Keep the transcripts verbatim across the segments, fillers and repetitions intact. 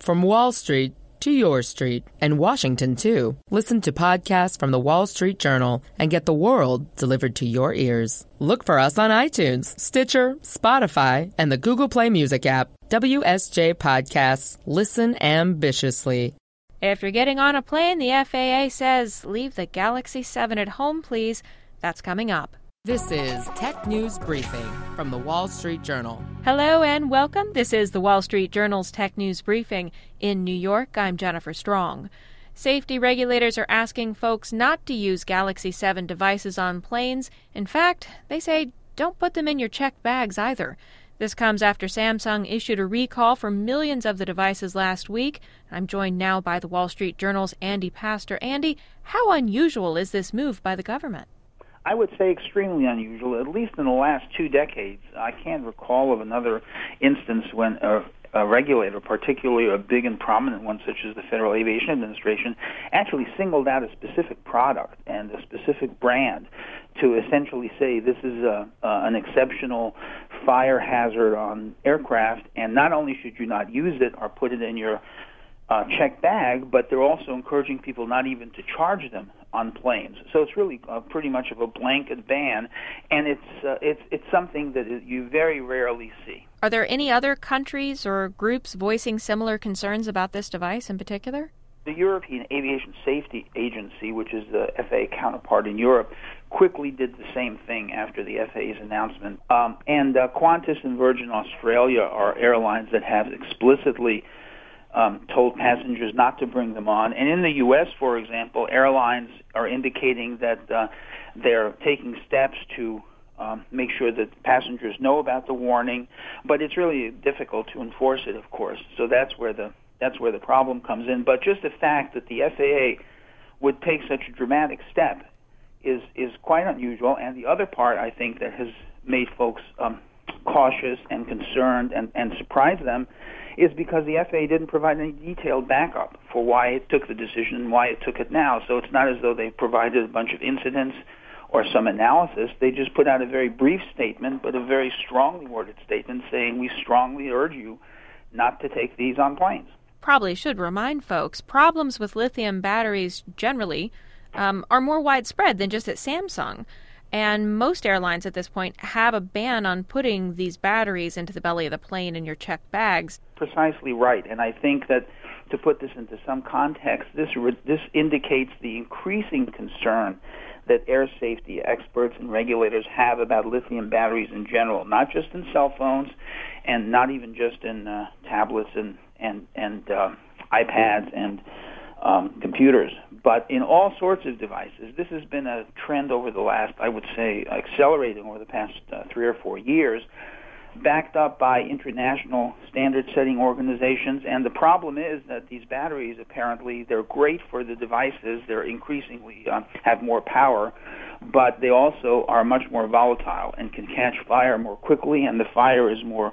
From Wall Street to your street, and Washington, too. Listen to podcasts from the Wall Street Journal and get the world delivered to your ears. Look for us on iTunes, Stitcher, Spotify, and the Google Play Music app. W S J Podcasts. Listen ambitiously. If you're getting on a plane, the F A A says, leave the Galaxy seven at home, please. That's coming up. This is Tech News Briefing from the Wall Street Journal. Hello and welcome. This is the Wall Street Journal's Tech News Briefing. In New York, I'm Jennifer Strong. Safety regulators are asking folks not to use Galaxy seven devices on planes. In fact, they say don't put them in your checked bags either. This comes after Samsung issued a recall for millions of the devices last week. I'm joined now by the Wall Street Journal's Andy Pastor. Andy, how unusual is this move by the government? I would say extremely unusual, at least in the last two decades. I can't recall of another instance when a, a regulator, particularly a big and prominent one such as the Federal Aviation Administration, actually singled out a specific product and a specific brand to essentially say this is a, uh, an exceptional fire hazard on aircraft, and not only should you not use it or put it in your uh, checked bag, but they're also encouraging people not even to charge them on planes. So it's really uh, pretty much of a blanket ban, and it's uh, it's it's something that you very rarely see. Are there any other countries or groups voicing similar concerns about this device in particular? The European Aviation Safety Agency, which is the F A A counterpart in Europe, quickly did the same thing after the F A A's announcement. Um, and uh, Qantas and Virgin Australia are airlines that have explicitly Um, told passengers not to bring them on. And in the U S, for example, airlines are indicating that uh, they're taking steps to um, make sure that passengers know about the warning, but it's really difficult to enforce it, of course. So that's where the that's where the problem comes in. But just the fact that the F A A would take such a dramatic step is is quite unusual. And the other part, I think, that has made folks um, cautious and concerned and, and surprised them is because the F A A didn't provide any detailed backup for why it took the decision and why it took it now. So it's not as though they provided a bunch of incidents or some analysis. They just put out a very brief statement, but a very strongly worded statement saying we strongly urge you not to take these on planes. Probably should remind folks, problems with lithium batteries generally um, are more widespread than just at Samsung. And most airlines at this point have a ban on putting these batteries into the belly of the plane in your checked bags. Precisely right. And I think that to put this into some context, this re- this indicates the increasing concern that air safety experts and regulators have about lithium batteries in general, not just in cell phones and not even just in uh, tablets and, and, and uh, iPads and Um, computers, but in all sorts of devices. This has been a trend over the last, I would say, accelerating over the past uh, three or four years, backed up by international standard-setting organizations. And the problem is that these batteries, apparently, they're great for the devices. They're increasingly uh, have more power, but they also are much more volatile and can catch fire more quickly, and the fire is more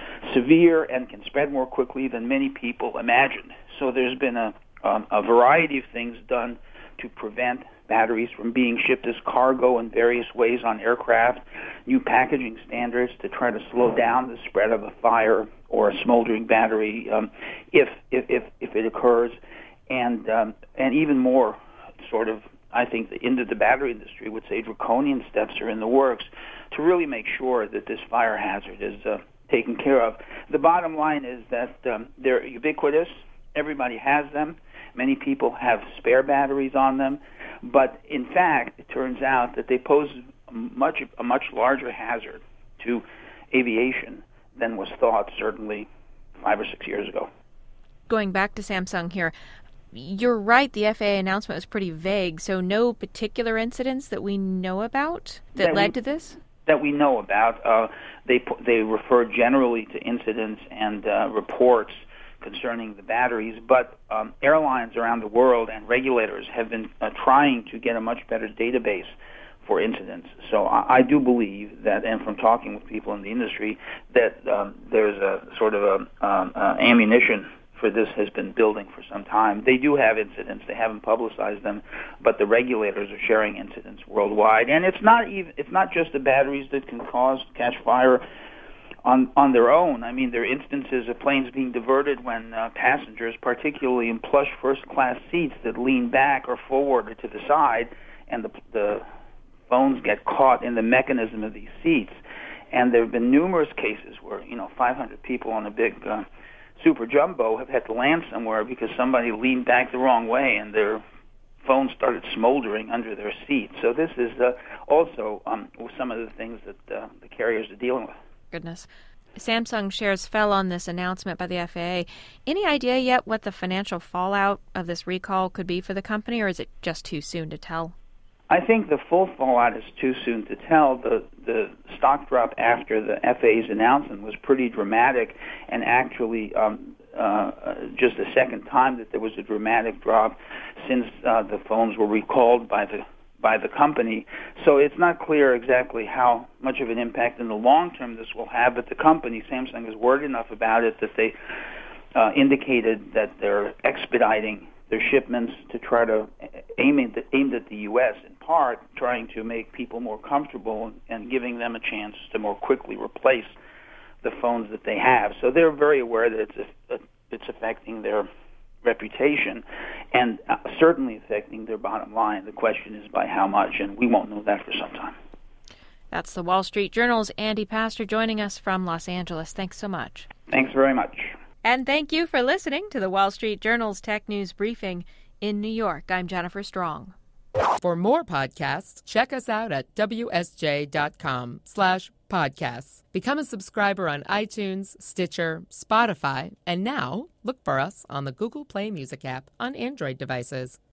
severe and can spread more quickly than many people imagined. So there's been a Um, a variety of things done to prevent batteries from being shipped as cargo in various ways on aircraft, new packaging standards to try to slow down the spread of a fire or a smoldering battery um, if, if, if, if it occurs, and, um, and even more sort of, I think, the end of the battery industry would say draconian steps are in the works to really make sure that this fire hazard is uh, taken care of. The bottom line is that um, they're ubiquitous. Everybody has them. Many people have spare batteries on them, but in fact, it turns out that they pose much a much larger hazard to aviation than was thought certainly five or six years ago. Going back to Samsung here, you're right, the F A A announcement was pretty vague, so no particular incidents that we know about that, that led we, to this? That we know about. Uh, they, they refer generally to incidents and uh, reports concerning the batteries, but um, airlines around the world and regulators have been uh, trying to get a much better database for incidents. So I, I do believe that, and from talking with people in the industry, that um, there's a sort of a um, uh, ammunition for this has been building for some time. They do have incidents. They haven't publicized them, but the regulators are sharing incidents worldwide. And it's not even it's not just the batteries that can cause catch fire on on their own. I mean, there are instances of planes being diverted when uh, passengers, particularly in plush first-class seats that lean back or forward or to the side, and the, the phones get caught in the mechanism of these seats. And there have been numerous cases where, you know, five hundred people on a big uh, Super Jumbo have had to land somewhere because somebody leaned back the wrong way and their phone started smoldering under their seat. So this is uh, also um, some of the things that uh, the carriers are dealing with. Goodness. Samsung shares fell on this announcement by the F A A. Any idea yet what the financial fallout of this recall could be for the company, or is it just too soon to tell? I think the full fallout is too soon to tell. The the stock drop after the F A A's announcement was pretty dramatic, and actually um, uh, just the second time that there was a dramatic drop since uh, the phones were recalled by the by the company. So it's not clear exactly how much of an impact in the long term this will have, but the company, Samsung, is worried enough about it that they uh, indicated that they're expediting their shipments to try to aim at, aimed at the U S in part, trying to make people more comfortable and giving them a chance to more quickly replace the phones that they have. So they're very aware that it's a, it's affecting their reputation and uh, certainly affecting their bottom line. The question is by how much, and we won't know that for some time. That's the Wall Street Journal's Andy Pastor joining us from Los Angeles. Thanks so much. Thanks very much. And thank you for listening to the Wall Street Journal's Tech News Briefing in New York. I'm Jennifer Strong. For more podcasts, check us out at W S J dot com slash podcasts. Become a subscriber on iTunes, Stitcher, Spotify, and now look for us on the Google Play Music app on Android devices.